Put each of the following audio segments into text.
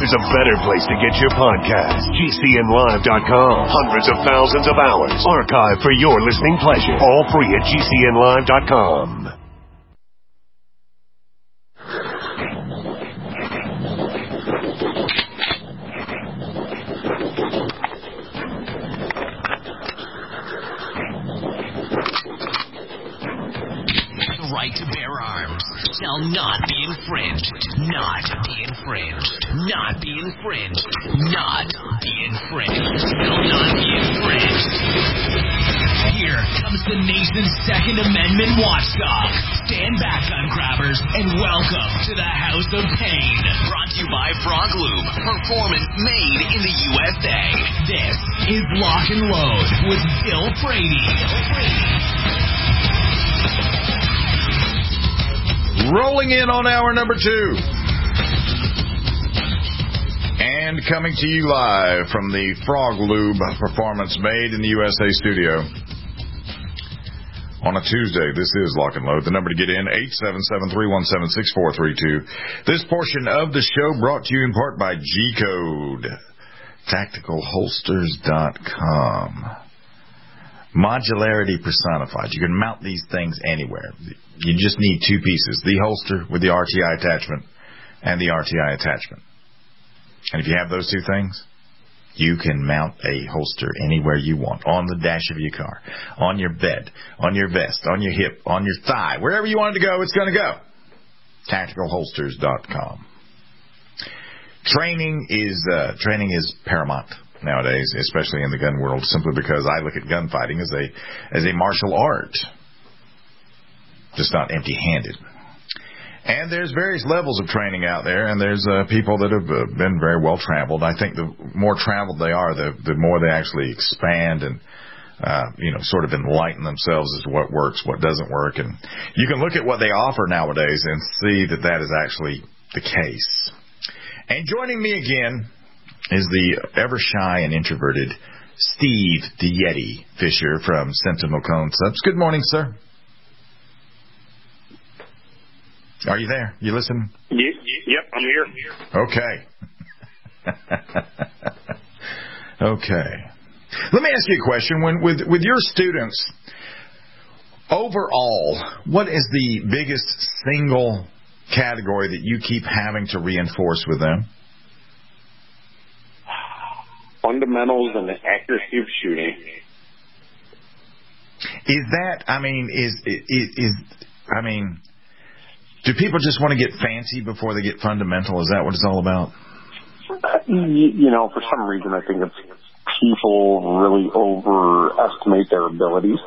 there's a better place to get your podcast. GCNlive.com. Hundreds of thousands of hours archived for your listening pleasure. All free at GCNlive.com. Right to bear arms shall not be infringed. Not be infringed. Not be infringed. Not be infringed. Shall not be infringed. Here comes the nation's Second Amendment watchdog. Stand back, gun grabbers, and welcome to the House of Pain. Brought to you by Frog Lube. Performance made in the USA. This is Lock and Load with Bill Brady. Rolling in on hour number 2. And coming to you live from the Frog Lube Performance Made in the USA studio. On a Tuesday, this is Lock and Load. The number to get in, 877-317-6432. This portion of the show brought to you in part by G-Code. TacticalHolsters.com. Modularity personified. You can mount these things anywhere. You just need 2 pieces. The holster with the RTI attachment and the RTI attachment. And if you have those 2 things, you can mount a holster anywhere you want. On the dash of your car, on your bed, on your vest, on your hip, on your thigh. Wherever you want it to go, it's going to go. TacticalHolsters.com. Training is paramount nowadays, especially in the gun world, simply because I look at gunfighting as a martial art, just not empty-handed. And there's various levels of training out there, and there's people that have been very well traveled. I think the more traveled they are, the more they actually expand and sort of enlighten themselves as to what works, what doesn't work, and you can look at what they offer nowadays and see that is actually the case. And joining me again is the ever-shy and introverted Steve the Yeti Fisher from Sentinel Cone Subs. Good morning, sir. Are you there? You listen? Yep, I'm here. Okay. Okay. Let me ask you a question. With your students, overall, what is the biggest single category that you keep having to reinforce with them? Fundamentals and the accuracy of shooting. Do people just want to get fancy before they get fundamental? Is that what it's all about? For some reason, I think it's people really overestimate their abilities,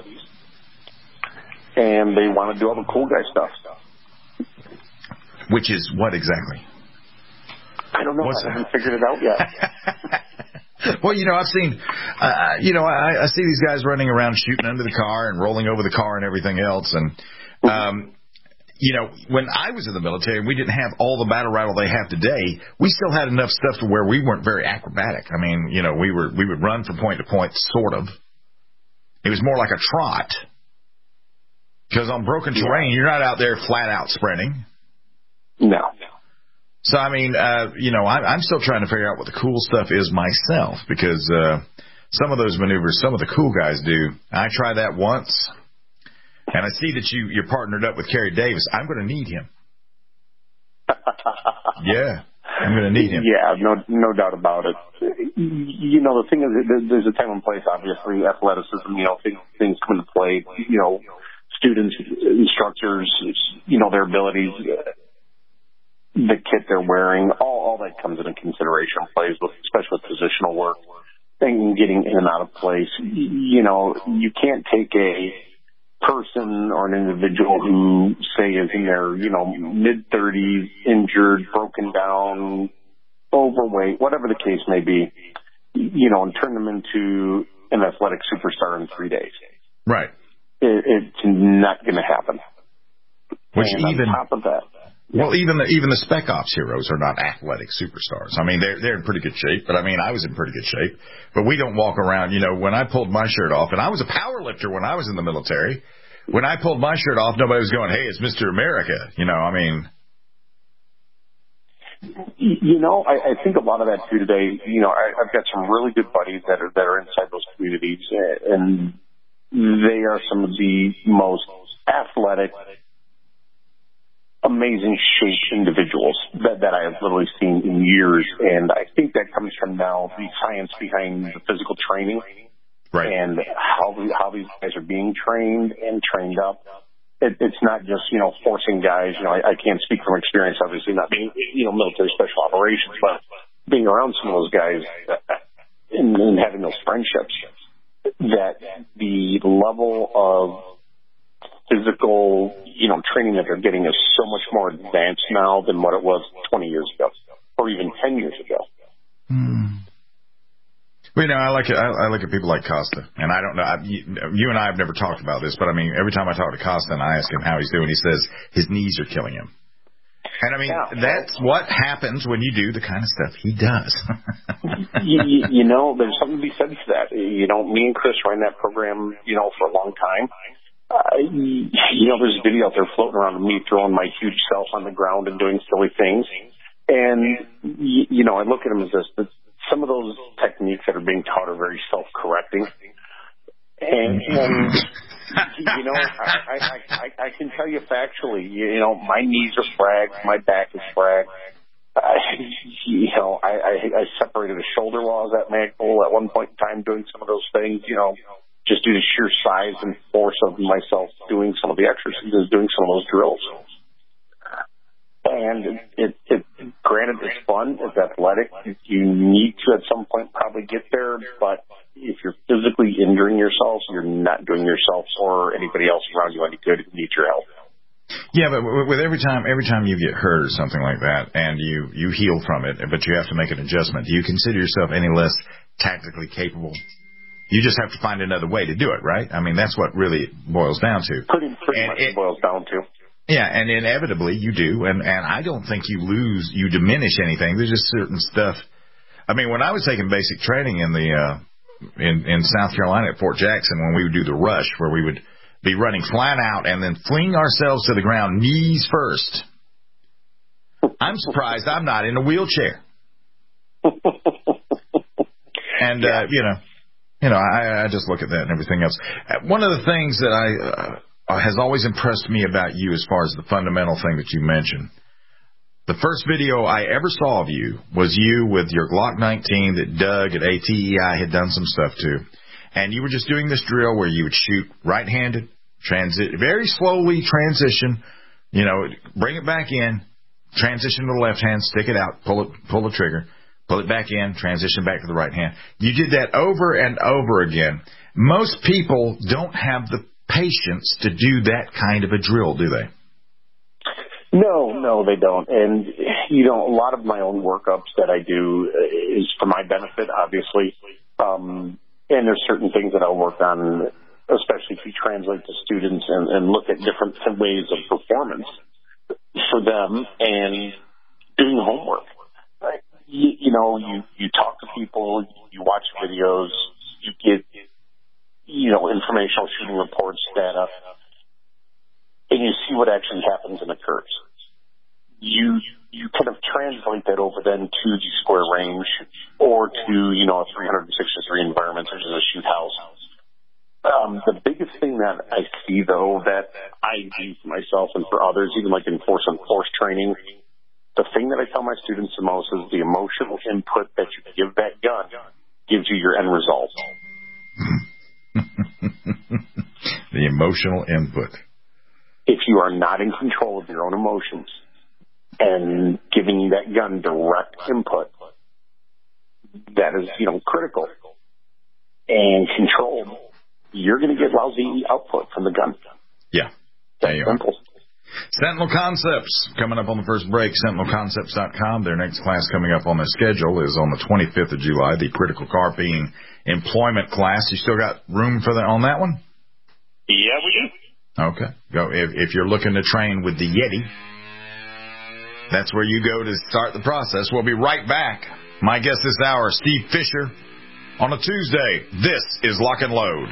and they want to do all the cool guy stuff. Which is what exactly? I don't know. I haven't figured it out yet. Well, I've seen, I see these guys running around shooting under the car and rolling over the car and everything else. And, when I was in the military and we didn't have all the battle rattle they have today, we still had enough stuff to where we weren't very acrobatic. I mean, we would run from point to point, sort of. It was more like a trot. Because on broken terrain, you're not out there flat out sprinting. No. So, I'm still trying to figure out what the cool stuff is myself, because some of those maneuvers, some of the cool guys do. I tried that once, and I see that you're partnered up with Kerry Davis. I'm going to need him. Yeah, I'm going to need him. Yeah, no doubt about it. The thing is, there's a time and place, obviously, athleticism, things come into play, students, instructors, their abilities, the kit they're wearing, all that comes into consideration, plays with, especially with positional work and getting in and out of place. You can't take a person or an individual who, say, is in their, mid-30s, injured, broken down, overweight, whatever the case may be, and turn them into an athletic superstar in 3 days. Right. It's not going to happen. Which and even on top of that, well, even the Spec Ops heroes are not athletic superstars. I mean, they're in pretty good shape, but I was in pretty good shape. But we don't walk around, when I pulled my shirt off, and I was a power lifter when I was in the military. When I pulled my shirt off, nobody was going, "Hey, it's Mr. America." I think a lot of that too today. I've got some really good buddies that are inside those communities, and they are some of the most athletic, amazing shaped individuals that I have literally seen in years. And I think that comes from now the science behind the physical training, right, and how these guys are being trained and trained up. It's not just, forcing guys. I can't speak from experience, obviously, not being, military special operations, but being around some of those guys and having those friendships, that the level of physical, training that they're getting is so much more advanced now than what it was 20 years ago or even 10 years ago. Well, I look at people like Costa, and I don't know, you and I have never talked about this, but I mean, every time I talk to Costa and I ask him how he's doing, he says his knees are killing him. And I mean, that's what happens when you do the kind of stuff he does. There's something to be said to that. Me and Chris ran that program, for a long time. There's a video out there floating around of me throwing my huge self on the ground and doing silly things. And, I look at him as this. Some of those techniques that are being taught are very self-correcting. And I can tell you factually, my knees are fragged, my back is fragged. I separated a shoulder while I was at Magpul at one point in time doing some of those things, just due to sheer size and force of myself doing some of the exercises, doing some of those drills. And it granted, it's fun, it's athletic. You need to at some point probably get there, but if you're physically injuring yourself, you're not doing yourself or anybody else around you any good. You need your help. Yeah, but with every time you get hurt or something like that, and you heal from it, but you have to make an adjustment, do you consider yourself any less tactically capable? You just have to find another way to do it, right? I mean, that's what really boils down to. Pretty much it boils down to. Yeah, and inevitably you do, and I don't think you diminish anything. There's just certain stuff. I mean, when I was taking basic training in South Carolina at Fort Jackson, when we would do the rush, where we would be running flat out and then fling ourselves to the ground, knees first. I'm surprised I'm not in a wheelchair. And I just look at that and everything else. One of the things that has always impressed me about you as far as the fundamental thing that you mentioned. The first video I ever saw of you was you with your Glock 19 that Doug at ATEI had done some stuff to. And you were just doing this drill where you would shoot right-handed, very slowly transition, bring it back in, transition to the left hand, stick it out, pull the trigger, pull it back in, transition back to the right hand. You did that over and over again. Most people don't have the patience to do that kind of a drill, do they? No, they don't. And, a lot of my own workups that I do is for my benefit, obviously. And there's certain things that I'll work on, especially if you translate to students and look at different ways of performance for them and doing homework. Right? You talk to people, you watch videos, you get informational shooting reports, data, and you see what actually happens and occurs. You kind of translate that over then to the square range or to, a 363 environment, such as a shoot house. The biggest thing that I see, though, that I do for myself and for others, even like in force on force training, the thing that I tell my students the most is the emotional input that you give that gun gives you your end result. The emotional input. If you are not in control of your own emotions and giving that gun direct input, that is, critical and controlled, you're going to get lousy output from the gun. Yeah. There you simple. are. Sentinel Concepts, coming up on the first break, sentinelconcepts.com. Their next class coming up on the schedule is on the 25th of July, the critical carping employment class. You still got room for on that one? Yeah, we do. Okay. Go if you're looking to train with the Yeti, that's where you go to start the process. We'll be right back. My guest this hour, Steve Fisher, on a Tuesday. This is Lock and Load.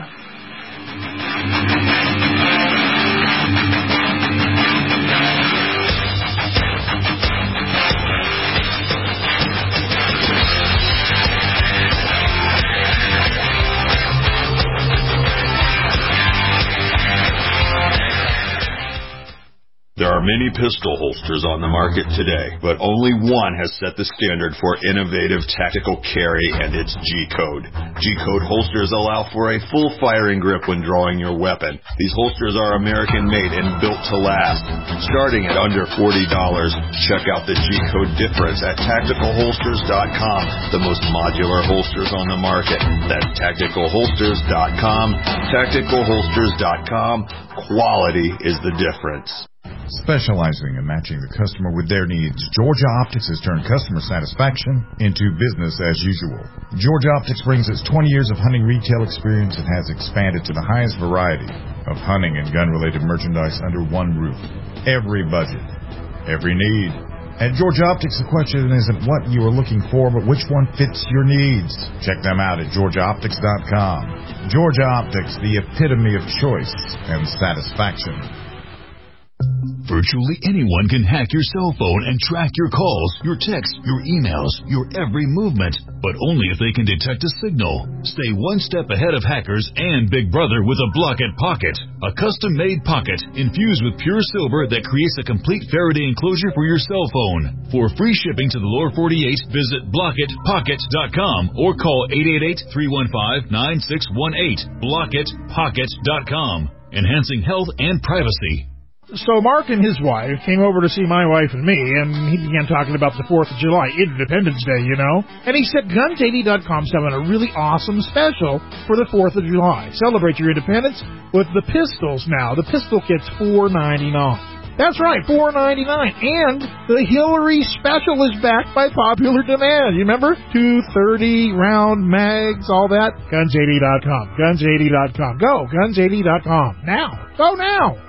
are many pistol holsters on the market today, but only one has set the standard for innovative tactical carry, and it's G-Code. G-Code holsters allow for a full firing grip when drawing your weapon. These holsters are American-made and built to last. Starting at under $40, check out the G-Code difference at TacticalHolsters.com, the most modular holsters on the market. That's TacticalHolsters.com. TacticalHolsters.com. Quality is the difference. Specializing in matching the customer with their needs, Georgia Optics has turned customer satisfaction into business as usual. Georgia Optics brings its 20 years of hunting retail experience and has expanded to the highest variety of hunting and gun-related merchandise under one roof. Every budget, every need. At Georgia Optics, the question isn't what you are looking for, but which one fits your needs. Check them out at GeorgiaOptics.com. Georgia Optics, the epitome of choice and satisfaction. Virtually anyone can hack your cell phone and track your calls, your texts, your emails, your every movement, but only if they can detect a signal. Stay one step ahead of hackers and Big Brother with a Blockit Pocket, a custom-made pocket infused with pure silver that creates a complete Faraday enclosure for your cell phone. For free shipping to the lower 48, visit BlockitPocket.com or call 888-315-9618. BlockitPocket.com, enhancing health and privacy. So Mark and his wife came over to see my wife and me, and he began talking about the 4th of July, Independence Day, you know. And he said Guns80.com's having a really awesome special for the 4th of July. Celebrate your independence with the pistols now. The pistol kit's $4.99. That's right, $4.99. And the Hillary special is back by popular demand. You remember? 230 round mags, all that. Guns80.com. Guns80.com. Go, Guns80.com. Now. Go now.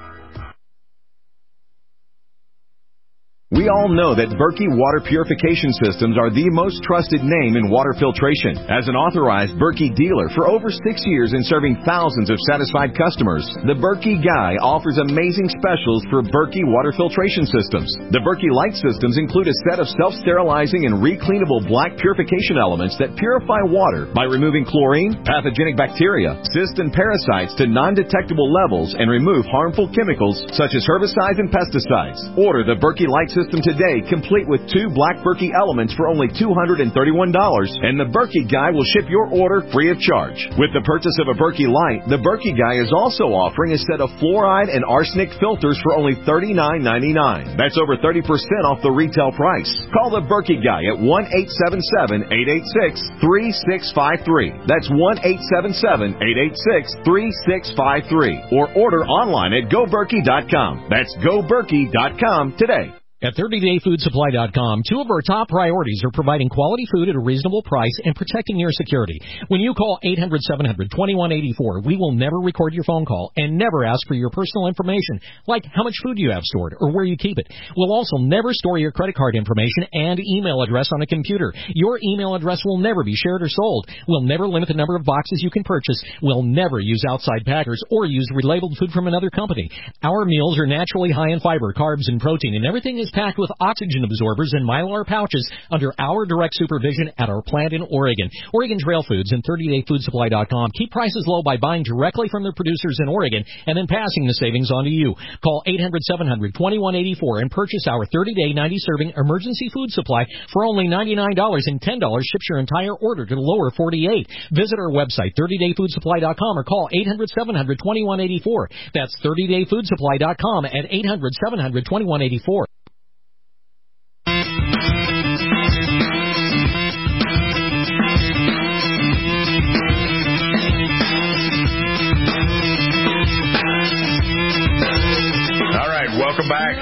We all know that Berkey Water Purification Systems are the most trusted name in water filtration. As an authorized Berkey dealer for over 6 years and serving thousands of satisfied customers, the Berkey Guy offers amazing specials for Berkey Water Filtration Systems. The Berkey Light Systems include a set of self-sterilizing and recleanable black purification elements that purify water by removing chlorine, pathogenic bacteria, cysts, and parasites to non-detectable levels and remove harmful chemicals such as herbicides and pesticides. Order the Berkey Light System today, complete with 2 black Berkey elements for only $231, and the Berkey Guy will ship your order free of charge. With the purchase of a Berkey Light, the Berkey Guy is also offering a set of fluoride and arsenic filters for only $39.99. That's over 30% off the retail price. Call the Berkey Guy at 1-877-886-3653. That's 1-877-886-3653. Or order online at GoBerkey.com. That's GoBerkey.com today. At 30dayfoodsupply.com, 2 of our top priorities are providing quality food at a reasonable price and protecting your security. When you call 800-700-2184, we will never record your phone call and never ask for your personal information, like how much food you have stored or where you keep it. We'll also never store your credit card information and email address on a computer. Your email address will never be shared or sold. We'll never limit the number of boxes you can purchase. We'll never use outside packers or use relabeled food from another company. Our meals are naturally high in fiber, carbs, and protein, and everything is packed with oxygen absorbers and Mylar pouches under our direct supervision at our plant in Oregon. Oregon Trail Foods and 30dayfoodsupply.com keep prices low by buying directly from their producers in Oregon and then passing the savings on to you. Call 800-700-2184 and purchase our 30-day 90-serving emergency food supply for only $99, and $10 ships your entire order to the lower 48. Visit our website, 30dayfoodsupply.com, or call 800-700-2184. That's 30dayfoodsupply.com at 800-700-2184. Welcome back.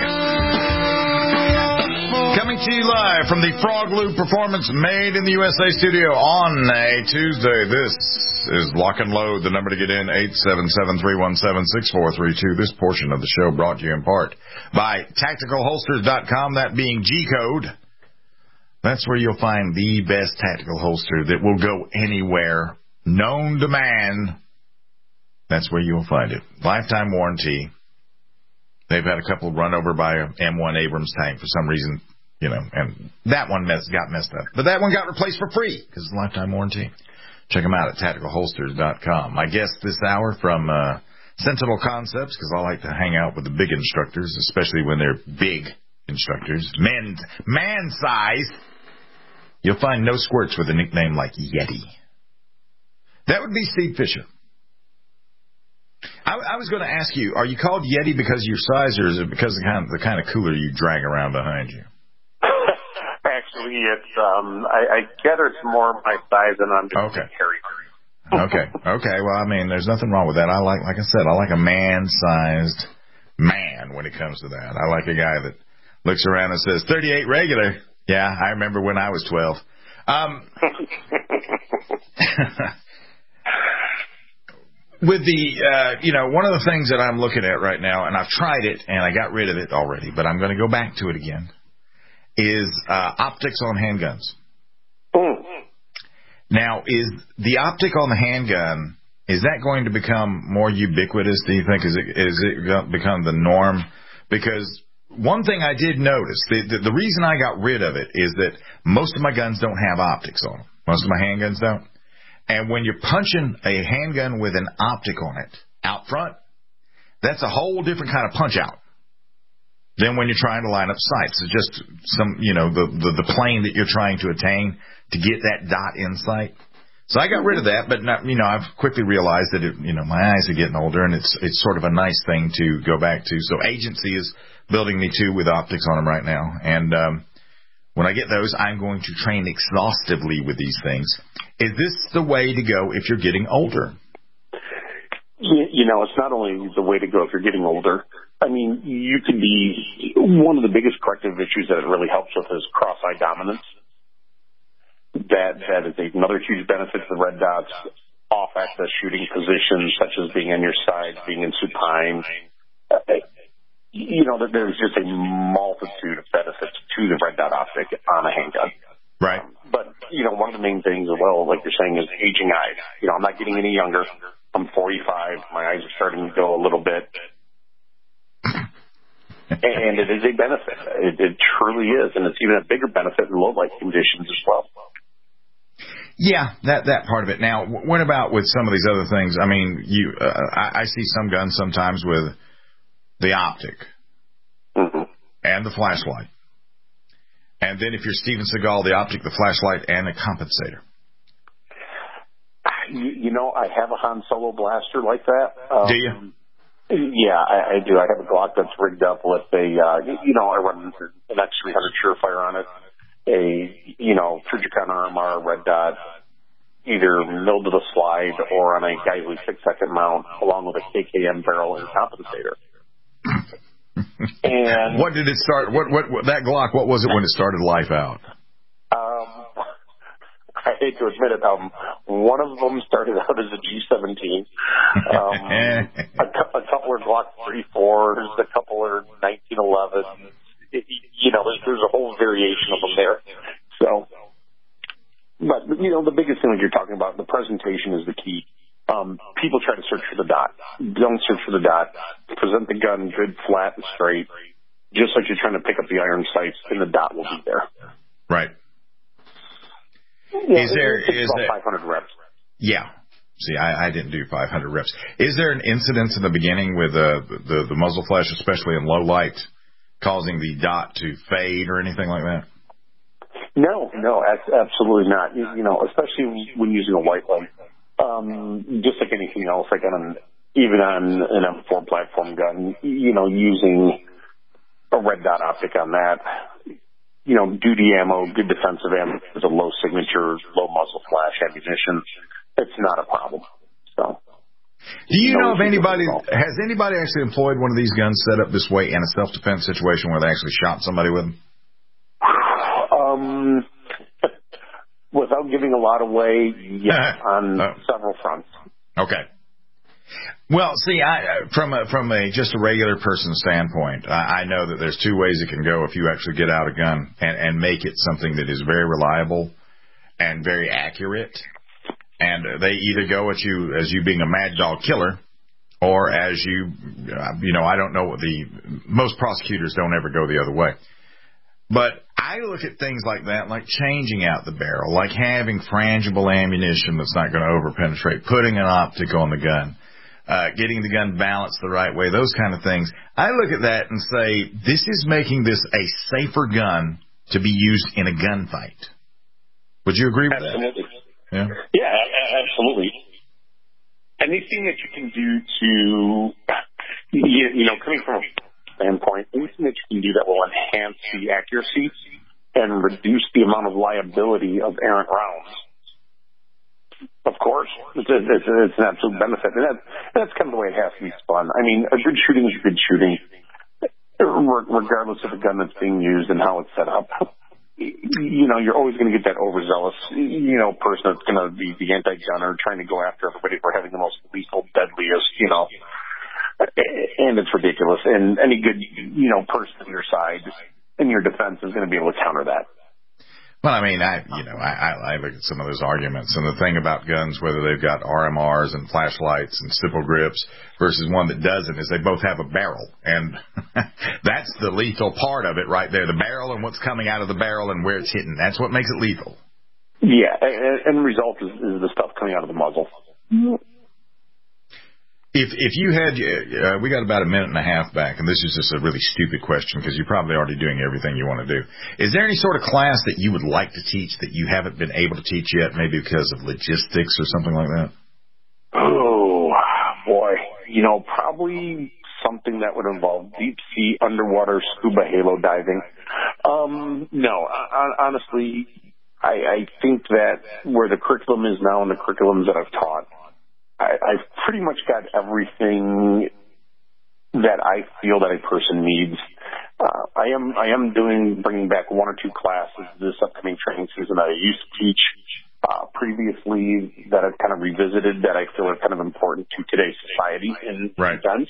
Coming to you live from the Frog Loop Performance Made in the USA studio on a Tuesday. This is Lock and Load. The number to get in, 877-317-6432. This portion of the show brought to you in part by TacticalHolsters.com, that being G-Code. That's where you'll find the best tactical holster that will go anywhere, known to man. That's where you'll find it. Lifetime warranty. They've had a couple run over by a M1 Abrams tank for some reason, you know, and that one got messed up. But that one got replaced for free because it's a lifetime warranty. Check them out at TacticalHolsters.com. My guest this hour from Sentinel Concepts, because I like to hang out with the big instructors, especially when they're big instructors. Man size. You'll find no squirts with a nickname like Yeti. That would be Steve Fisher. I was going to ask you, are you called Yeti because of your size, or is it because of the kind of cooler you drag around behind you? Actually, it's I gather it's more my size than I'm just carrying. Okay. Well, I mean, there's nothing wrong with that. Like I said, I like a man-sized man when it comes to that. I like a guy that looks around and says, 38 regular. Yeah, I remember when I was 12. With the, one of the things that I'm looking at right now, and I've tried it and I got rid of it already, but I'm going to go back to it again, is optics on handguns. Now, is the optic on the handgun, is that going to become more ubiquitous, do you think? Is it going to become the norm? Because one thing I did notice, the reason I got rid of it is that most of my guns don't have optics on them. Most of my handguns don't. And when you're punching a handgun with an optic on it out front, that's a whole different kind of punch out than when you're trying to line up sights. It's just the plane that you're trying to attain to get that dot in sight. So I got rid of that, but I've quickly realized that my eyes are getting older, and it's sort of a nice thing to go back to. So Agency is building me two with optics on them right now, and when I get those, I'm going to train exhaustively with these things. Is this the way to go if you're getting older? It's not only the way to go if you're getting older. I mean, you could be one of the biggest corrective issues that it really helps with is cross-eye dominance. That is another huge benefit to the red dots. Off-axis shooting positions, such as being on your side, being in supine. There's just a multitude of benefits to the red dot optic on a handgun. Right. But, one of the main things as well, like you're saying, is aging eyes. I'm not getting any younger. I'm 45. My eyes are starting to go a little bit. And it is a benefit. It truly is. And it's even a bigger benefit in low light conditions as well. Yeah, that part of it. Now, what about with some of these other things? I mean, I see some guns sometimes with the optic and the flashlight. And then if you're Steven Seagal, the optic, the flashlight, and the compensator. I have a Han Solo blaster like that. Do you? Yeah, I do. I have a Glock that's rigged up with I run an X300 Surefire on it, a Trijicon RMR red dot, either milled to the slide or on a Geissele 6-second mount, along with a KKM barrel and compensator. And what did it start? What that Glock? What was it when it started life out? I hate to admit it. One of them started out as a G17. A couple are Glock 34s. A couple are 1911. There's a whole variation of them there. So, but the biggest thing that you're talking about, the presentation is the key. People try to search for the dot. Don't search for the dot. Present the gun good, flat, and straight. Just like you're trying to pick up the iron sights, and the dot will be there. Right. Yeah, is there 500 reps? Yeah. See, I didn't do 500 reps. Is there an incidence in the beginning with the muzzle flash, especially in low light, causing the dot to fade or anything like that? No, absolutely not. Especially when using a white light. Just like anything else, like even on an M4 platform gun, using a red dot optic on that, duty ammo, good defensive ammo, with a low signature, low muzzle flash ammunition, it's not a problem. So, do you know if has anybody actually employed one of these guns set up this way in a self-defense situation where they actually shot somebody with them? Without giving a lot away, yes, on several fronts. Okay. Well, see, from just a regular person's standpoint, I know that there's two ways it can go if you actually get out a gun and make it something that is very reliable and very accurate. And they either go at you as you being a mad dog killer, or as I don't know most prosecutors don't ever go the other way. But I look at things like that, like changing out the barrel, like having frangible ammunition that's not going to over-penetrate, putting an optic on the gun, getting the gun balanced the right way, those kind of things. I look at that and say, this is making this a safer gun to be used in a gunfight. Would you agree with Absolutely. that? Yeah, absolutely. Anything that you can do to, coming from a standpoint, anything that you can do that will enhance the accuracy and reduce the amount of liability of errant rounds, of course, it's an absolute benefit. And that's kind of the way it has to be spun. I mean, a good shooting is a good shooting, regardless of the gun that's being used and how it's set up. You're always going to get that overzealous, person that's going to be the anti-gunner trying to go after everybody for having the most lethal, deadliest, and it's ridiculous. And any good, person on your side in your defense is going to be able to counter that. Well, I mean, I look at some of those arguments, and the thing about guns, whether they've got RMRs and flashlights and stipple grips versus one that doesn't, is they both have a barrel, and that's the lethal part of it right there, the barrel and what's coming out of the barrel and where it's hitting. That's what makes it lethal. Yeah, and the result is the stuff coming out of the muzzle. If you had, we got about a minute and a half back, and this is just a really stupid question because you're probably already doing everything you want to do. Is there any sort of class that you would like to teach that you haven't been able to teach yet, maybe because of logistics or something like that? Oh, boy. Probably something that would involve deep sea underwater scuba halo diving. No, honestly, I think that where the curriculum is now and the curriculums that I've taught, I've pretty much got everything that I feel that a person needs. I am bringing back one or two classes this upcoming training season that I used to teach previously that I've kind of revisited that I feel are kind of important to today's society in defense.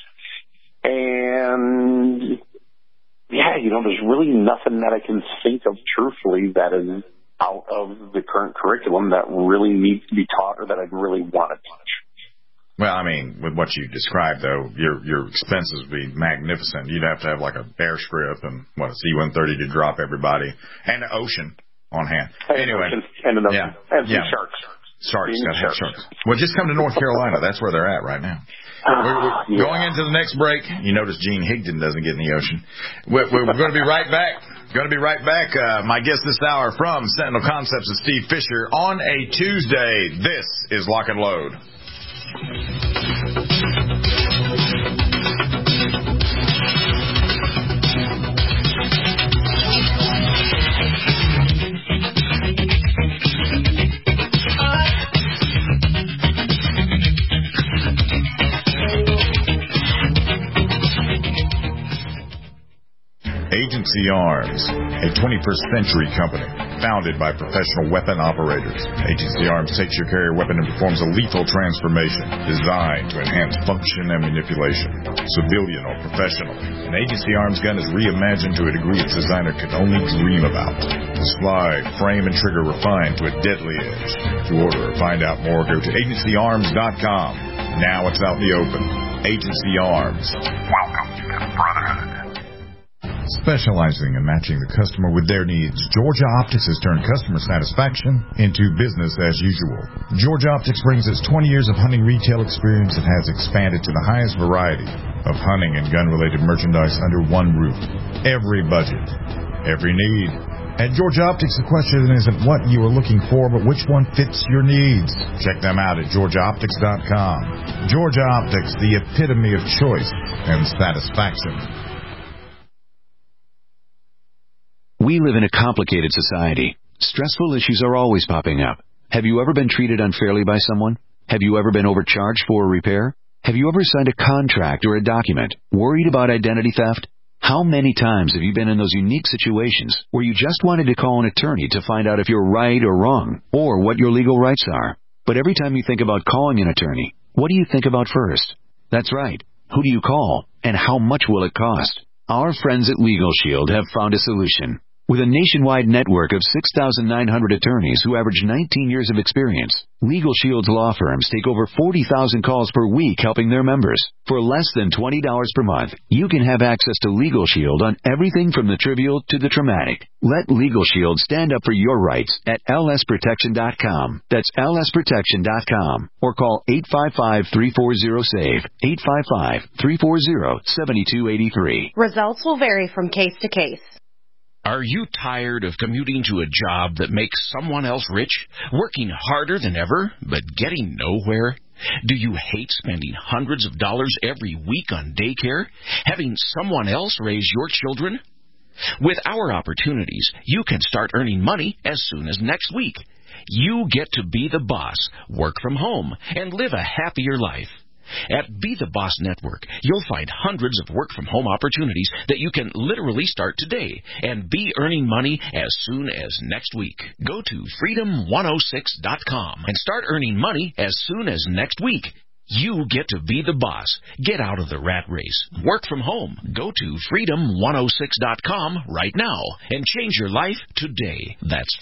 And yeah, there's really nothing that I can think of truthfully that is out of the current curriculum that really needs to be taught or that I'd really want to teach. Well, I mean, with what you described, though, your expenses would be magnificent. You'd have to have like a bear script and a C-130 to drop everybody and an ocean on hand. Anyway, and some sharks. Sharks, got to have sharks. Well, just come to North Carolina. That's where they're at right now. We're going into the next break. You notice Gene Higdon doesn't get in the ocean. We're going to be right back. My guest this hour from Sentinel Concepts is Steve Fisher on a Tuesday. This is Lock and Load. Agency Arms, a 21st century company founded by professional weapon operators. Agency Arms takes your carrier weapon and performs a lethal transformation designed to enhance function and manipulation, civilian or professional. An Agency Arms gun is reimagined to a degree its designer could only dream about. The slide, frame, and trigger refined to a deadly edge. To order or find out more, go to agencyarms.com. Now it's out in the open. Agency Arms. Welcome to the Brotherhood. Specializing in matching the customer with their needs, Georgia Optics has turned customer satisfaction into business as usual. Georgia Optics brings its 20 years of hunting retail experience and has expanded to the highest variety of hunting and gun-related merchandise under one roof. Every budget, every need. At Georgia Optics, the question isn't what you are looking for, but which one fits your needs. Check them out at GeorgiaOptics.com. Georgia Optics, the epitome of choice and satisfaction. We live in a complicated society. Stressful issues are always popping up. Have you ever been treated unfairly by someone? Have you ever been overcharged for a repair? Have you ever signed a contract or a document worried about identity theft? How many times have you been in those unique situations where you just wanted to call an attorney to find out if you're right or wrong, or what your legal rights are? But every time you think about calling an attorney, what do you think about first? That's right. Who do you call, and how much will it cost? Our friends at Legal Shield have found a solution. With a nationwide network of 6,900 attorneys who average 19 years of experience, Legal Shield's law firms take over 40,000 calls per week helping their members. For less than $20 per month, you can have access to Legal Shield on everything from the trivial to the traumatic. Let Legal Shield stand up for your rights at lsprotection.com. That's lsprotection.com. Or call 855-340-SAVE, 855-340-7283. Results will vary from case to case. Are you tired of commuting to a job that makes someone else rich, working harder than ever, but getting nowhere? Do you hate spending hundreds of dollars every week on daycare, having someone else raise your children? With our opportunities, you can start earning money as soon as next week. You get to be the boss, work from home, and live a happier life. At Be the Boss Network, you'll find hundreds of work-from-home opportunities that you can literally start today and be earning money as soon as next week. Go to freedom106.com and start earning money as soon as next week. You get to be the boss. Get out of the rat race. Work from home. Go to freedom106.com right now and change your life today. That's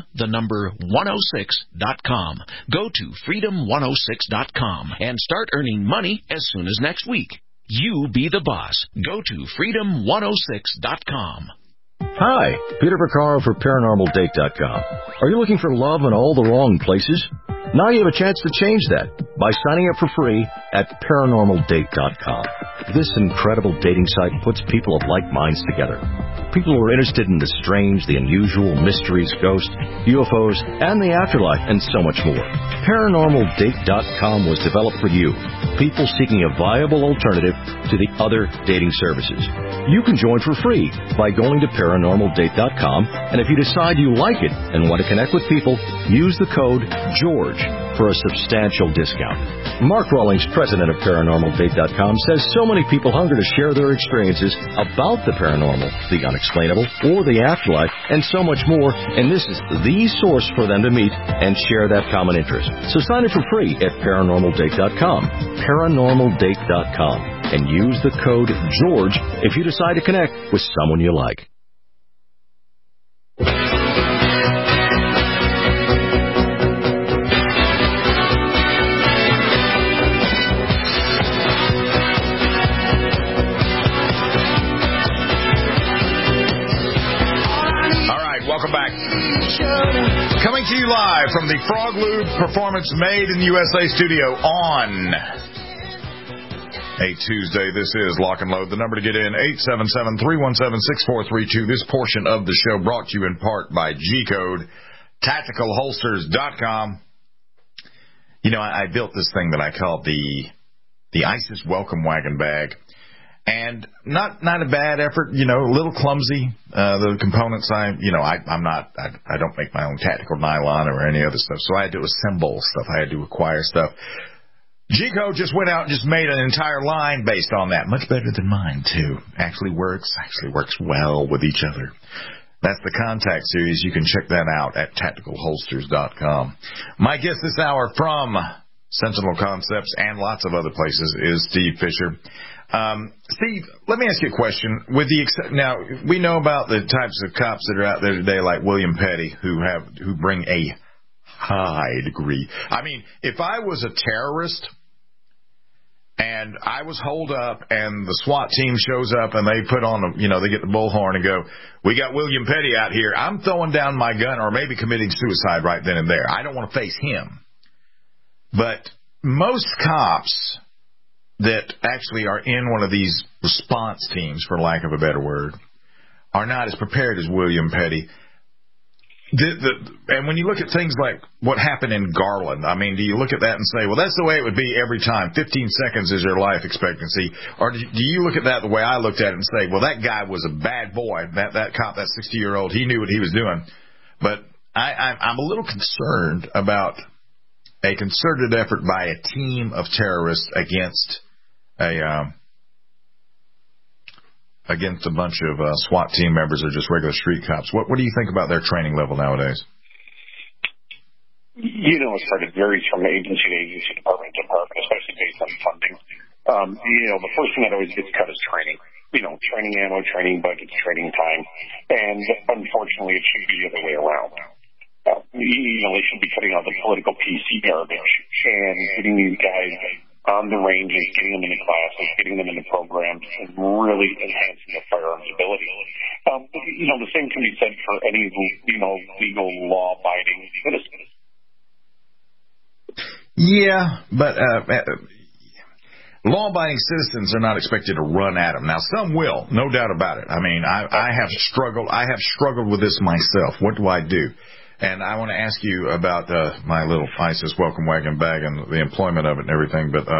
freedom106.com. Go to freedom106.com and start earning money as soon as next week. You be the boss. Go to freedom106.com. Hi, Peter Vaccaro for ParanormalDate.com. Are you looking for love in all the wrong places? Now you have a chance to change that by signing up for free at ParanormalDate.com. This incredible dating site puts people of like minds together. People who are interested in the strange, the unusual, mysteries, ghosts, UFOs, and the afterlife, and so much more. ParanormalDate.com was developed for you, people seeking a viable alternative to the other dating services. You can join for free by going to ParanormalDate.com, and if you decide you like it and want to connect with people, use the code GEORGE for a substantial discount. Mark Rawlings, president of ParanormalDate.com, says so many people hunger to share their experiences about the paranormal, the unexplainable, or the afterlife, and so much more, and this is the source for them to meet and share that common interest. So sign up for free at ParanormalDate.com, ParanormalDate.com, and use the code GEORGE if you decide to connect with someone you like. Welcome back. Coming to you live from the Frog Lube Performance Made in the USA studio on a Tuesday. This is Lock and Load. The number to get in, 877-317-6432. This portion of the show brought to you in part by G-Code, TacticalHolsters.com. You know, I built this thing that I called the ISIS Welcome Wagon Bag. And not a bad effort, you know, a little clumsy. The components I don't make my own tactical nylon or any other stuff, so I had to assemble stuff. I had to acquire stuff. G-Code just went out and just made an entire line based on that. Much better than mine, too. Actually works well with each other. That's the Contact series. You can check that out at TacticalHolsters.com. My guest this hour from Sentinel Concepts and lots of other places is Steve Fisher. Steve, let me ask you a question. Now, we know about the types of cops that are out there today, like William Petty, who bring a high degree. I mean, if I was a terrorist and I was holed up and the SWAT team shows up and they put on they get the bullhorn and go, "We got William Petty out here," I'm throwing down my gun or maybe committing suicide right then and there. I don't want to face him. But most cops that actually are in one of these response teams, for lack of a better word, are not as prepared as William Petty. And when you look at things like what happened in Garland, I mean, do you look at that and say, well, that's the way it would be every time? 15 seconds is your life expectancy. Or do you look at that the way I looked at it and say, well, that guy was a bad boy. That cop, that 60-year-old, he knew what he was doing. But I'm a little concerned about a concerted effort by a team of terrorists against a bunch of SWAT team members or just regular street cops. What do you think about their training level nowadays? You know, it's hard. It varies from agency to agency, department to department, especially based on funding. The first thing that always gets cut is training. training ammo, training budgets, training time. And unfortunately, it should be the other way around. They should be cutting out the political PC garbage and getting these guys on the ranges, getting them into classes, getting them into programs, and really enhancing their firearms ability. The same can be said for any, legal law-abiding citizen. Yeah, but law-abiding citizens are not expected to run at them. Now, some will, no doubt about it. I mean, I have struggled with this myself. What do I do? And I want to ask you about my little ISIS welcome wagon bag and the employment of it and everything. But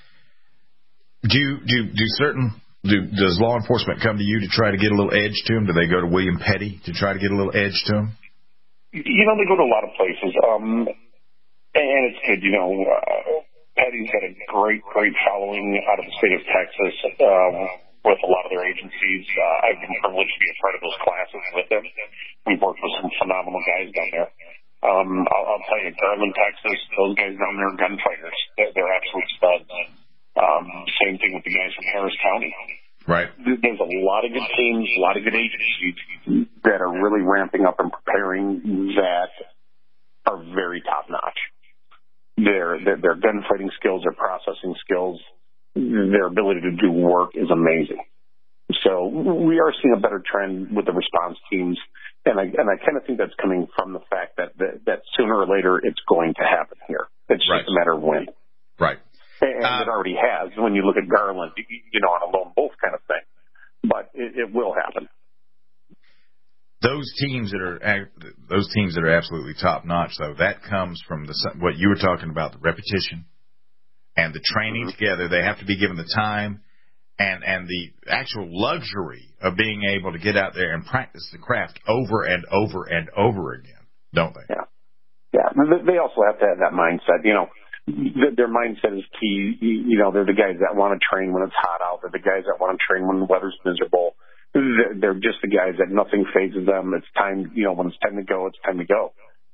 does law enforcement come to you to try to get a little edge to them? Do they go to William Petty to try to get a little edge to them? They go to a lot of places. And it's good, Petty's got a great following out of the state of Texas with a lot of their agencies. I've been privileged to be a part of those classes with them. We've worked with some phenomenal guys down there. I'll tell you, Garland, Texas, those guys down there are gunfighters. They're absolute studs. Same thing with the guys from Harris County. Right. There's a lot of good teams, a lot of good agencies that are really ramping up and preparing that are very top-notch. Their gunfighting skills, their processing skills, their ability to do work is amazing. So we are seeing a better trend with the response teams, and I kind of think that's coming from the fact that sooner or later it's going to happen here. It's just a matter of when. Right. And it already has when you look at Garland, on a lone wolf kind of thing. But it will happen. Those teams that are absolutely top notch, though, that comes from what you were talking about, the repetition and the training together. They have to be given the time and the actual luxury of being able to get out there and practice the craft over and over and over again, don't they? Yeah. They also have to have that mindset. Their mindset is key. They're the guys that want to train when it's hot out. They're the guys that want to train when the weather's miserable. They're just the guys that nothing phases them. It's time, when it's time to go, it's time to go.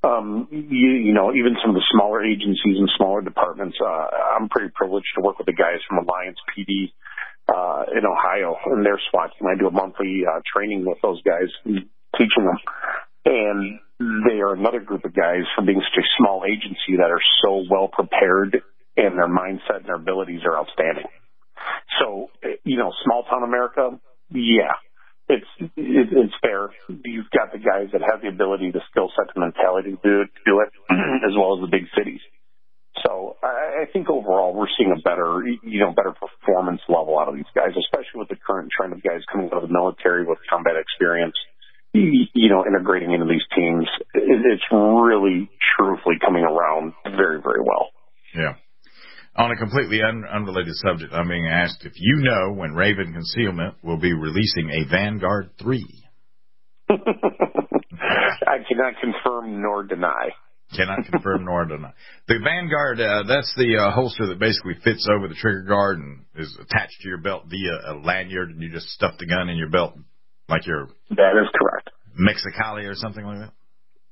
Even some of the smaller agencies and smaller departments, I'm pretty privileged to work with the guys from Alliance PD in Ohio and their SWAT team. I do a monthly training with those guys, teaching them. And they are another group of guys from being such a small agency that are so well prepared, and their mindset and their abilities are outstanding. So, small town America, yeah. It's fair. You've got the guys that have the ability, the skill set, the mentality to do it, as well as the big cities. So I think overall we're seeing a better performance level out of these guys, especially with the current trend of guys coming out of the military with combat experience, integrating into these teams. It's really, truthfully coming around very, very well. Yeah. On a completely unrelated subject, I'm being asked if you know when Raven Concealment will be releasing a Vanguard 3. I cannot confirm nor deny. Cannot confirm nor deny. The Vanguard, that's the holster that basically fits over the trigger guard and is attached to your belt via a lanyard, and you just stuff the gun in your belt like your... That is correct. Mexicali or something like that?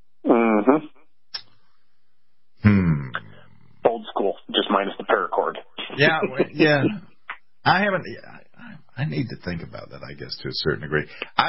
Old school, just minus the paracord. Yeah. I need to think about that, I guess, to a certain degree.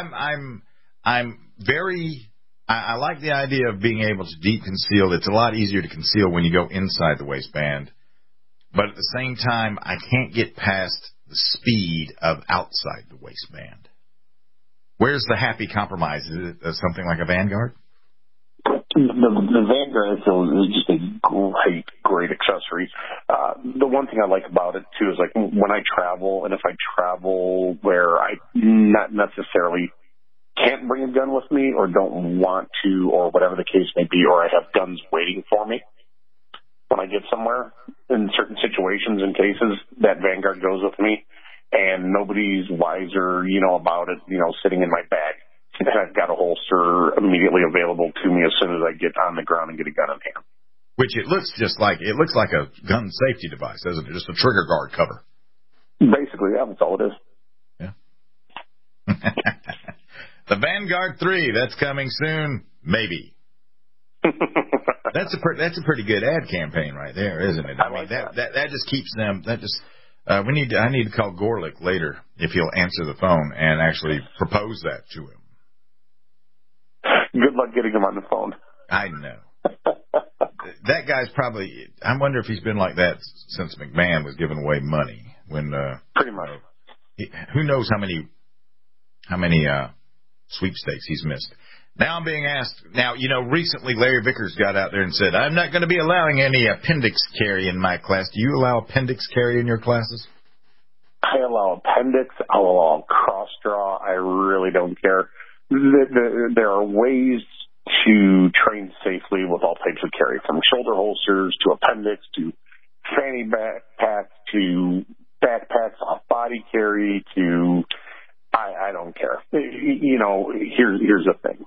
I like the idea of being able to deep conceal. It's a lot easier to conceal when you go inside the waistband. But at the same time, I can't get past the speed of outside the waistband. Where's the happy compromise? Is it something like a Vanguard? The Vanguard, I feel, is just a great accessory. The one thing I like about it, too, is like when I travel, and if I travel where I not necessarily can't bring a gun with me or don't want to, or whatever the case may be, or I have guns waiting for me when I get somewhere, in certain situations and cases, that Vanguard goes with me, and nobody's wiser, about it, sitting in my bag. And I've got a holster immediately available to me as soon as I get on the ground and get a gun in hand. Which it looks like a gun safety device, doesn't it? Just a trigger guard cover. Basically, yeah, that's all it is. Yeah. The Vanguard 3, that's coming soon, maybe. That's a pretty good ad campaign right there, isn't it? I mean, that just keeps them. I need to call Gorlick later if he'll answer the phone and actually propose that to him. Good luck getting him on the phone. I know. That guy's probably, I wonder if he's been like that since McMahon was giving away money. When pretty much. Who knows how many sweepstakes he's missed. Now I'm being asked, recently Larry Vickers got out there and said, I'm not going to be allowing any appendix carry in my class. Do you allow appendix carry in your classes? I allow appendix. I'll allow cross draw. I really don't care. There are ways to train safely with all types of carry, from shoulder holsters to appendix to fanny backpacks to backpacks off body carry to I don't care. Here's the thing.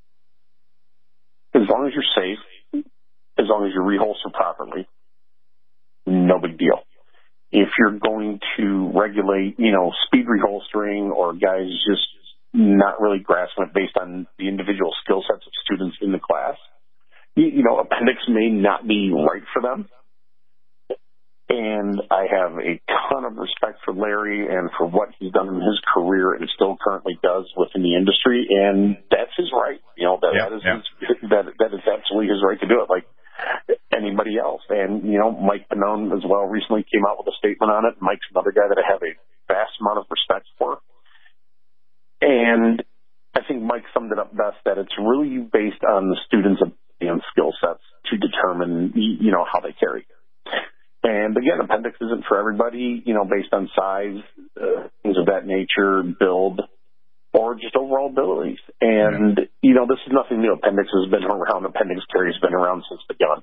As long as you're safe, as long as you reholster properly, no big deal. If you're going to regulate, speed reholstering, or guys just not really grasping it based on the individual skill sets of students in the class, appendix may not be right for them. And I have a ton of respect for Larry and for what he's done in his career and still currently does within the industry, and that's his right. That is absolutely his right to do it, like anybody else. And Mike Pannone as well recently came out with a statement on it. Mike's another guy that I have a vast amount of respect for, and I think Mike summed it up best, that it's really based on the students' ability and skill sets to determine how they carry. And again, appendix isn't for everybody, based on size, things of that nature, build, or just overall abilities. And, this is nothing new. Appendix has been around. Appendix carry has been around since the gun.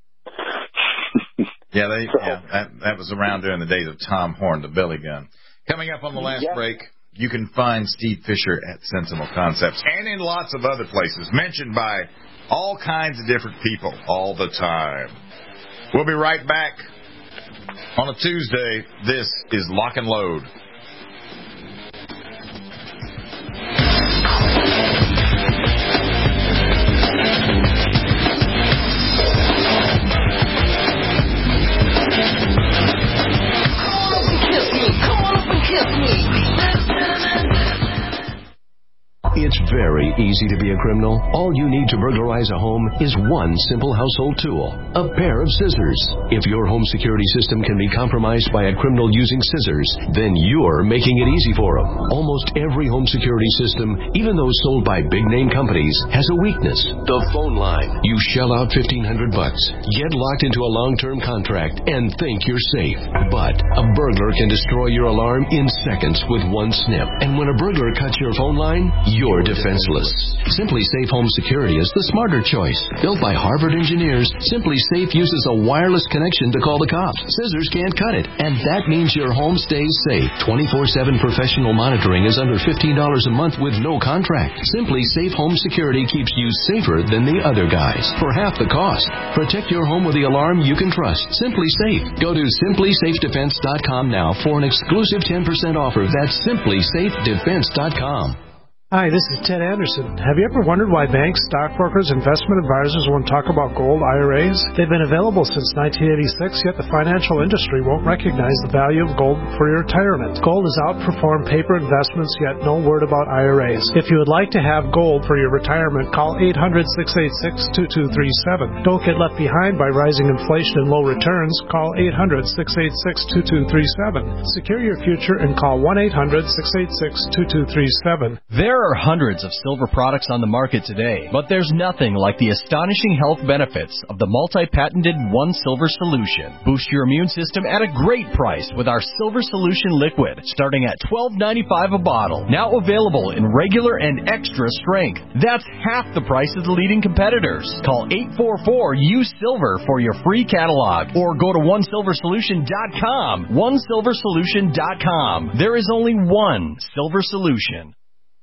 That was around during the days of Tom Horn, the belly gun. Coming up on the last break, you can find Steve Fisher at Sensible Concepts and in lots of other places, mentioned by all kinds of different people all the time. We'll be right back. On a Tuesday, this is Lock and Load. It's very easy to be a criminal. All you need to burglarize a home is one simple household tool, a pair of scissors. If your home security system can be compromised by a criminal using scissors, then you're making it easy for them. Almost every home security system, even those sold by big-name companies, has a weakness: the phone line. You shell out $1,500, get locked into a long-term contract, and think you're safe. But a burglar can destroy your alarm in seconds with one snip. And when a burglar cuts your phone line, you're defenseless. Simply Safe Home Security is the smarter choice. Built by Harvard engineers, Simply Safe uses a wireless connection to call the cops. Scissors can't cut it, and that means your home stays safe. 24/7 professional monitoring is under $15 a month with no contract. Simply Safe Home Security keeps you safer than the other guys for half the cost. Protect your home with the alarm you can trust. Simply Safe. Go to simplysafedefense.com now for an exclusive 10% offer. That's simplysafedefense.com. Hi, this is Ted Anderson. Have you ever wondered why banks, stockbrokers, investment advisors won't talk about gold IRAs? They've been available since 1986, yet the financial industry won't recognize the value of gold for your retirement. Gold has outperformed paper investments, yet no word about IRAs. If you would like to have gold for your retirement, call 800-686-2237. Don't get left behind by rising inflation and low returns. Call 800-686-2237. Secure your future and call 1-800-686-2237. There are hundreds of silver products on the market today, but there's nothing like the astonishing health benefits of the multi-patented One Silver Solution. Boost your immune system at a great price with our Silver Solution Liquid, starting at $12.95 a bottle. Now available in regular and extra strength. That's half the price of the leading competitors. Call 844-U-SILVER for your free catalog, or go to OneSilverSolution.com. OneSilverSolution.com. There is only one Silver Solution.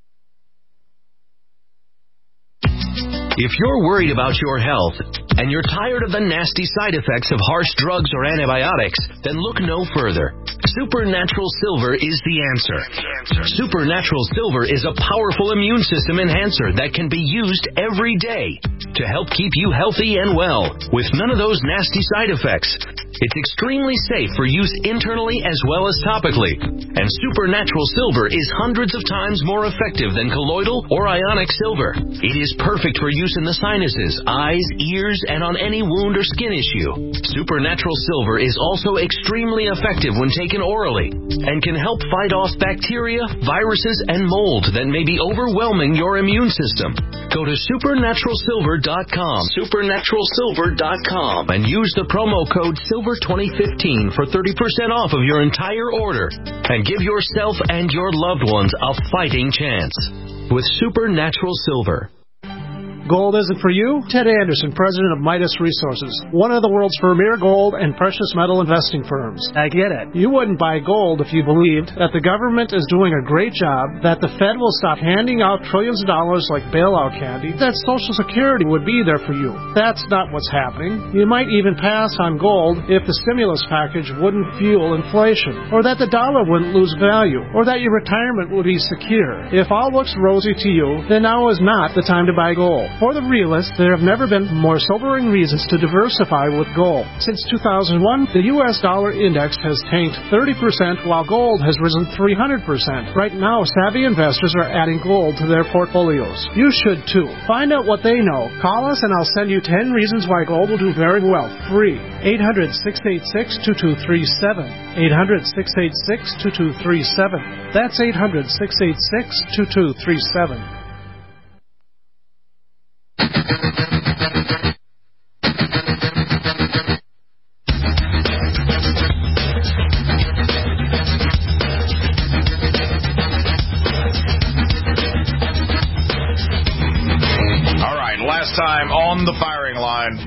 If you're worried about your health and you're tired of the nasty side effects of harsh drugs or antibiotics, then look no further. Supernatural Silver is the answer. Supernatural Silver is a powerful immune system enhancer that can be used every day to help keep you healthy and well with none of those nasty side effects. It's extremely safe for use internally as well as topically. And Supernatural Silver is hundreds of times more effective than colloidal or ionic silver. It is perfect for use in the sinuses, eyes, ears, and on any wound or skin issue. Supernatural Silver is also extremely effective when taken orally and can help fight off bacteria, viruses, and mold that may be overwhelming your immune system. Go to supernaturalsilver.com, supernaturalsilver.com, and use the promo code SILVER2015 for 30% off of your entire order. And give yourself and your loved ones a fighting chance with Supernatural Silver. Gold isn't for you? Ted Anderson, president of Midas Resources, one of the world's premier gold and precious metal investing firms. I get it. You wouldn't buy gold if you believed that the government is doing a great job, that the Fed will stop handing out trillions of dollars like bailout candy, that Social Security would be there for you. That's not what's happening. You might even pass on gold if the stimulus package wouldn't fuel inflation, or that the dollar wouldn't lose value, or that your retirement would be secure. If all looks rosy to you, then now is not the time to buy gold. For the realists, there have never been more sobering reasons to diversify with gold. Since 2001, the U.S. dollar index has tanked 30%, while gold has risen 300%. Right now, savvy investors are adding gold to their portfolios. You should too. Find out what they know. Call us and I'll send you 10 reasons why gold will do very well. Free. 800-686-2237. 800-686-2237. That's 800-686-2237. Time on the firing line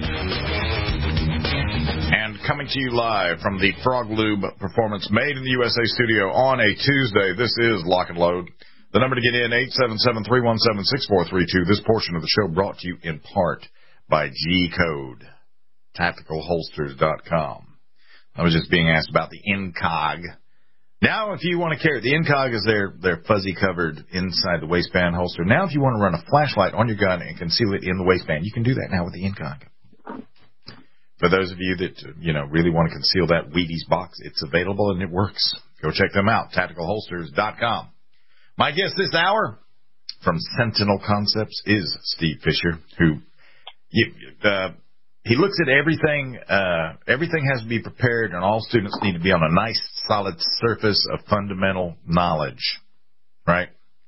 and coming to you live from the Frog Lube Performance Made in the USA studio on a Tuesday. This is Lock and Load. The number to get in, 877-317-6432. This portion of the show brought to you in part by G-Code, TacticalHolsters.com. I was just being asked about the Incog. Now, if you want to carry, the Incog is their fuzzy covered inside the waistband holster. Now, if you want to run a flashlight on your gun and conceal it in the waistband, you can do that now with the Incog. For those of you that, really want to conceal that Wheaties box, it's available and it works. Go check them out, TacticalHolsters.com. My guest this hour from Sentinel Concepts is Steve Fisher, who, he looks at everything. Everything has to be prepared, and all students need to be on a nice, solid surface of fundamental knowledge. Right?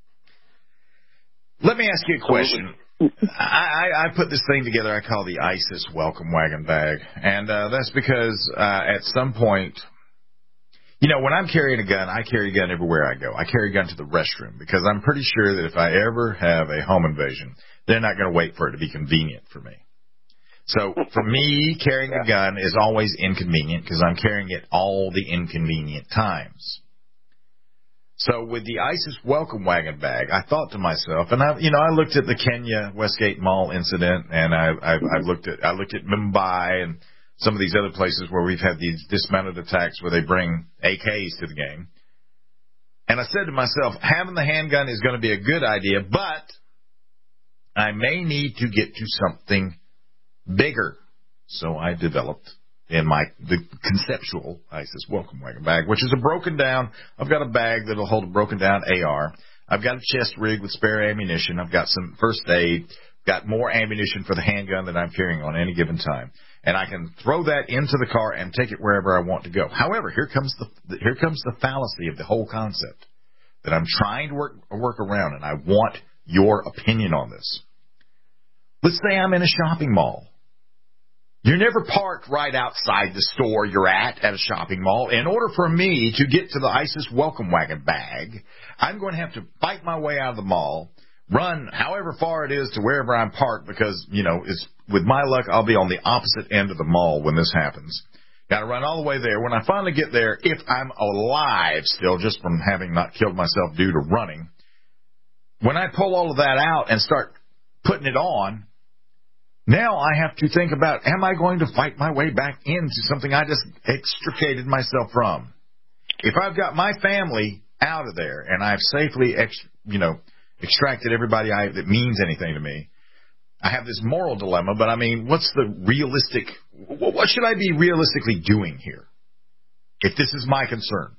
Let me ask you a question. I put this thing together I call the ISIS Welcome Wagon Bag, and that's because at some point, when I'm carrying a gun, I carry a gun everywhere I go. I carry a gun to the restroom because I'm pretty sure that if I ever have a home invasion, they're not going to wait for it to be convenient for me. So for me, carrying a gun is always inconvenient because I'm carrying it all the inconvenient times. So with the ISIS Welcome Wagon Bag, I thought to myself, and I looked at the Kenya Westgate Mall incident, and I looked at Mumbai and some of these other places where we've had these dismounted attacks where they bring AKs to the game. And I said to myself, having the handgun is going to be a good idea, but I may need to get to something bigger. So I developed the conceptual ISIS Welcome Wagon Bag, which is I've got a bag that'll hold a broken down AR. I've got a chest rig with spare ammunition. I've got some first aid, got more ammunition for the handgun that I'm carrying on any given time. And I can throw that into the car and take it wherever I want to go. However, here comes the fallacy of the whole concept that I'm trying to work around, and I want your opinion on this. Let's say I'm in a shopping mall. You're never parked right outside the store you're at a shopping mall. In order for me to get to the ISIS Welcome Wagon Bag, I'm going to have to fight my way out of the mall, run however far it is to wherever I'm parked because, with my luck, I'll be on the opposite end of the mall when this happens. Got to run all the way there. When I finally get there, if I'm alive still, just from having not killed myself due to running, when I pull all of that out and start putting it on, now I have to think about, am I going to fight my way back into something I just extricated myself from? If I've got my family out of there and I've safely, extracted everybody that means anything to me, I have this moral dilemma, but what's the realistic what should I be realistically doing here if this is my concern?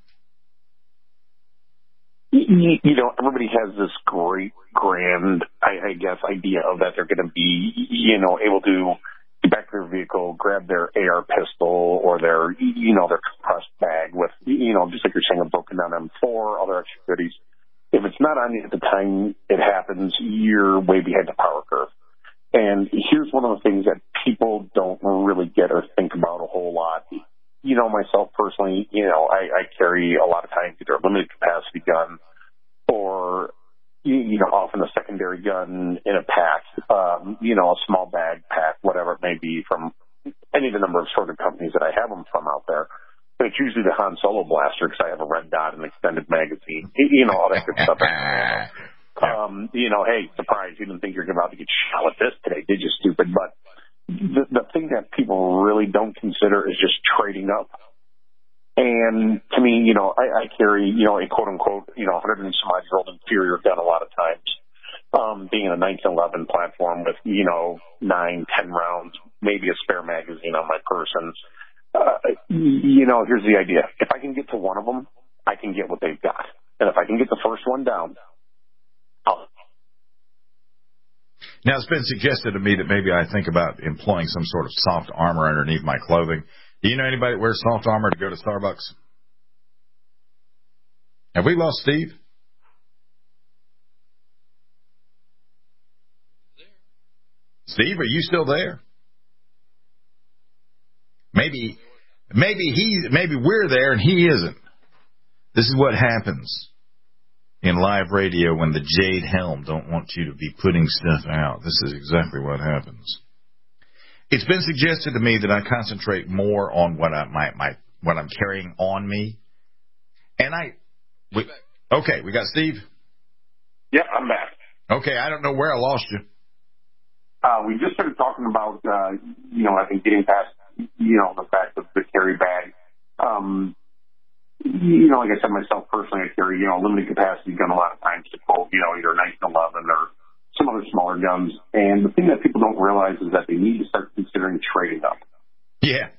You know, everybody has this great, grand, I guess, idea of that they're going to be, you know, able to get back to their vehicle, grab their AR pistol or their, you know, their compressed bag with, you know, just like you're saying, a broken down M4, other extra goodies. If it's not on you at the time it happens, you're way behind the power curve. And here's one of the things that people don't really get or think about a whole lot. You know, myself personally, you know, I carry a lot of times either a limited capacity gun or, you know, often a secondary gun in a pack, you know, a small bag pack, whatever it may be from any of the number of sorted companies that I have them from out there. But it's usually the Han Solo blaster because I have a red dot and extended magazine, you know, all that good stuff. You know, hey, surprise, you didn't think you're about to get shot with this today, did you, stupid? But the thing that people really don't consider is just trading up. And to me, you know, I carry, you know, a quote unquote, you know, 100 and some odd year old inferior gun a lot of times, being a 1911 platform with, you know, 9, 10 rounds, maybe a spare magazine on my person. You know, here's the idea. If I can get to one of them, I can get what they've got. And if I can get the first one down, Now, it's been suggested to me that maybe I think about employing some sort of soft armor underneath my clothing. Do you know anybody that wears soft armor to go to Starbucks? Have we lost Steve? Steve, are you still there? Maybe we're there and he isn't. This is what happens in live radio when the Jade Helm don't want you to be putting stuff out. This is exactly what happens. It's been suggested to me that I concentrate more on what I'm carrying on me. And okay, we got Steve? Yeah, I'm back. Okay, I don't know where I lost you. We just started talking about, you know, I think getting past, you know, the fact of the carry bag. You know, like I said, myself personally, I carry, you know, a limited capacity gun a lot of times to quote, you know, either a 1911 or some other smaller guns. And the thing that people don't realize is that they need to start considering trading up. Yeah.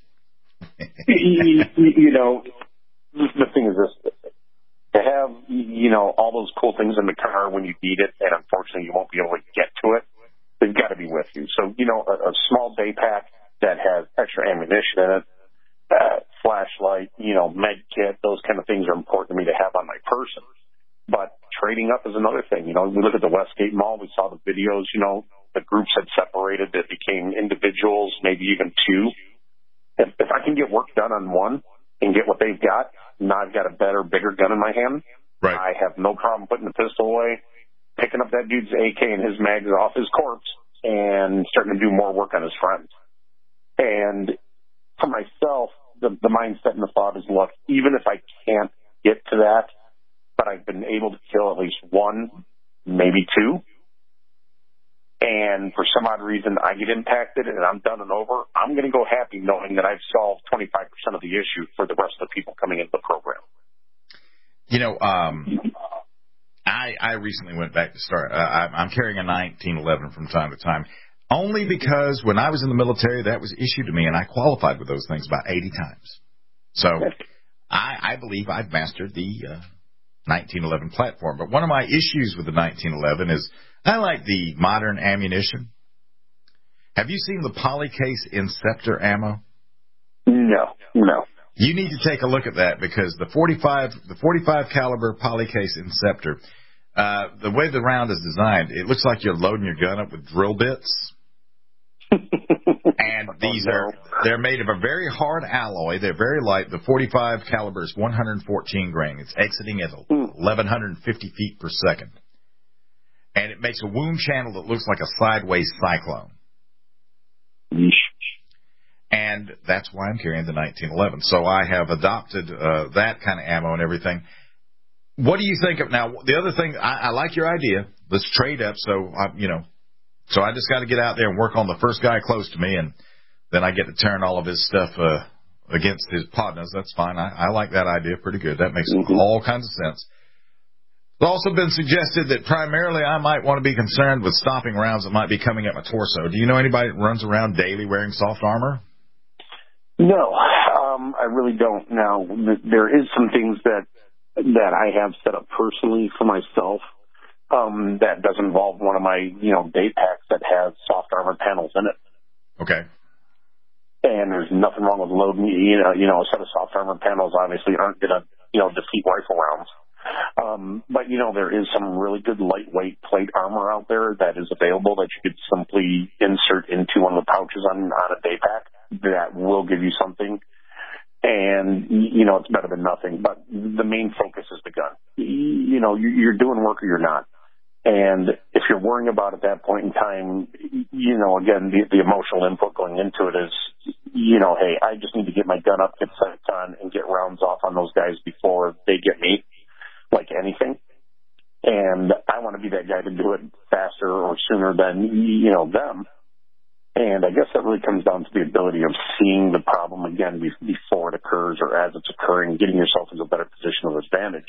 You know, the thing is this. To have, you know, all those cool things in the car when you need it, and unfortunately you won't be able to get to it, they've got to be with you. So, you know, a small day pack that has extra ammunition in it, flashlight, you know, med kit, those kind of things are important to me to have on my person. But trading up is another thing. You know, we look at the Westgate Mall, we saw the videos, you know, the groups had separated, it became individuals, maybe even two. If I can get work done on one and get what they've got, now I've got a better, bigger gun in my hand. Right. I have no problem putting the pistol away, picking up that dude's AK and his mags off his corpse, and starting to do more work on his friends. And for myself, the mindset and the thought is, look, even if I can't get to that, but I've been able to kill at least one, maybe two, and for some odd reason I get impacted and I'm done and over, I'm going to go happy knowing that I've solved 25% of the issue for the rest of the people coming into the program. You know, I recently went back to start. I'm carrying a 1911 from time to time, only because when I was in the military, that was issued to me, and I qualified with those things about 80 times. So I believe I've mastered the 1911 platform. But one of my issues with the 1911 is I like the modern ammunition. Have you seen the Polycase Inceptor ammo? No. You need to take a look at that because the 45 caliber Polycase Inceptor, the way the round is designed, it looks like you're loading your gun up with drill bits. And they're made of a very hard alloy. They're very light. The 45 caliber is 114 grain. It's exiting at 1,150 feet per second. And it makes a wound channel that looks like a sideways cyclone. And that's why I'm carrying the 1911. So I have adopted that kind of ammo and everything. What do you think of now? The other thing, I like your idea. Let's trade up. So I just got to get out there and work on the first guy close to me, and then I get to turn all of his stuff against his partners. That's fine. I like that idea pretty good. That makes all kinds of sense. It's also been suggested that primarily I might want to be concerned with stopping rounds that might be coming at my torso. Do you know anybody that runs around daily wearing soft armor? No, I really don't. Now, there is some things that I have set up personally for myself that does involve one of my, day packs that has soft armor panels in it. Okay. And there's nothing wrong with loading, a set of soft armor panels obviously aren't going to, defeat rifle rounds. But, there is some really good lightweight plate armor out there that is available that you could simply insert into one of the pouches on a day pack that will give you something. And, it's better than nothing. But the main focus is the gun. You're doing work or you're not. And if you're worrying about at that point in time, again, the emotional input going into it is, hey, I just need to get my gun up, get sights on, and get rounds off on those guys before they get me, like anything. And I want to be that guy to do it faster or sooner than, them. And I guess that really comes down to the ability of seeing the problem again before it occurs or as it's occurring, getting yourself into a better position of advantage.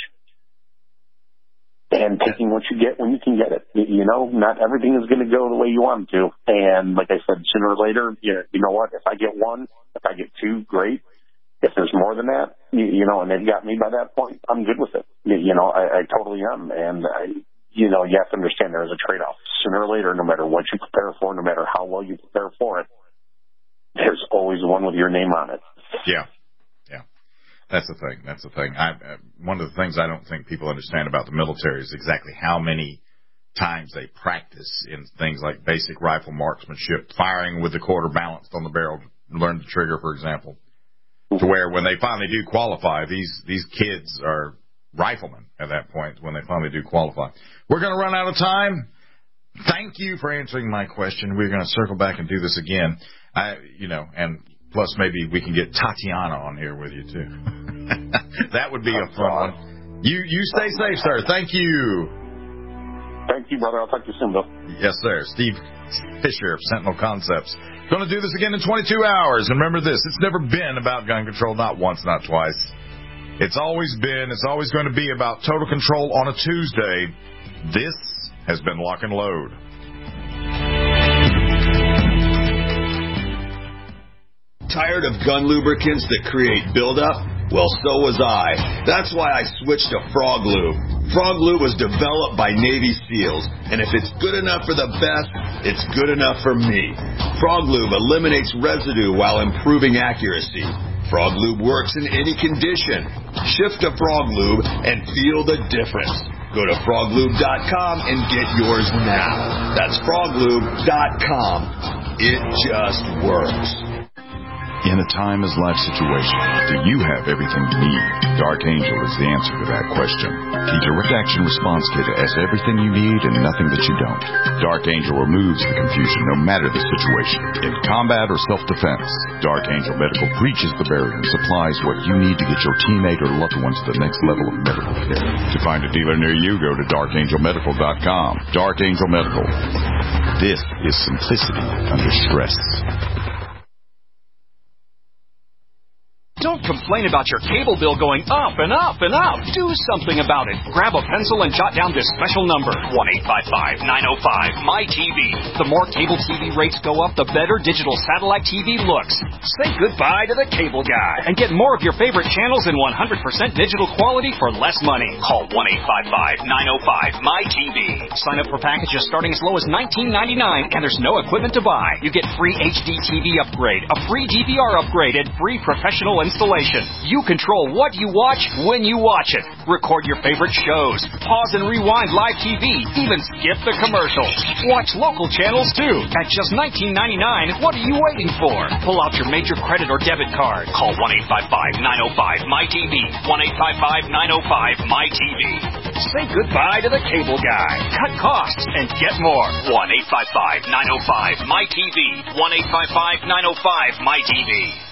And taking what you get when you can get it. Not everything is going to go the way you want it to. And like I said, sooner or later, you know what? If I get one, if I get two, great. If there's more than that, and they've got me by that point, I'm good with it. I totally am. And you have to understand there is a trade-off. Sooner or later, no matter what you prepare for, no matter how well you prepare for it, there's always one with your name on it. Yeah. That's the thing. One of the things I don't think people understand about the military is exactly how many times they practice in things like basic rifle marksmanship, firing with the quarter balanced on the barrel, learn the trigger, for example, to where when they finally do qualify, these kids are riflemen at that point when they finally do qualify. We're going to run out of time. Thank you for answering my question. We're going to circle back and do this again. And plus maybe we can get Tatiana on here with you too. That would be a fun one. You stay safe, sir. Thank you. Thank you, brother. I'll talk to you soon, Bill. Yes, sir. Steve Fisher of Sentinel Concepts. Going to do this again in 22 hours. And remember this, it's never been about gun control, not once, not twice. It's always going to be about total control on a Tuesday. This has been Lock and Load. Tired of gun lubricants that create buildup? Well, so was I. That's why I switched to Frog Lube. Frog Lube was developed by Navy SEALs, and if it's good enough for the best, it's good enough for me. Frog Lube eliminates residue while improving accuracy. Frog Lube works in any condition. Shift to Frog Lube and feel the difference. Go to froglube.com and get yours now. That's froglube.com. It just works. In a time as life situation, do you have everything you need? Dark Angel is the answer to that question. The Direct Action Response Kit has everything you need and nothing that you don't. Dark Angel removes the confusion no matter the situation. In combat or self-defense, Dark Angel Medical breaches the barrier and supplies what you need to get your teammate or loved one to the next level of medical care. To find a dealer near you, go to darkangelmedical.com. Dark Angel Medical. This is simplicity under stress. Don't complain about your cable bill going up and up and up. Do something about it. Grab a pencil and jot down this special number, 1-855-905-MY-TV. The more cable TV rates go up, the better digital satellite TV looks. Say goodbye to the cable guy and get more of your favorite channels in 100% digital quality for less money. Call 1-855-905-MY-TV. Sign up for packages starting as low as $19.99 and there's no equipment to buy. You get free HD TV upgrade, a free DVR upgrade, and free professional installation. You control what you watch when you watch it. Record your favorite shows. Pause and rewind live TV. Even skip the commercials. Watch local channels too. At just $19.99, what are you waiting for? Pull out your major credit or debit card. Call 1-855-905-MY-TV. 1-855-905-MY-TV. Say goodbye to the cable guy. Cut costs and get more. 1-855-905-MY-TV. 1-855-905-MY-TV.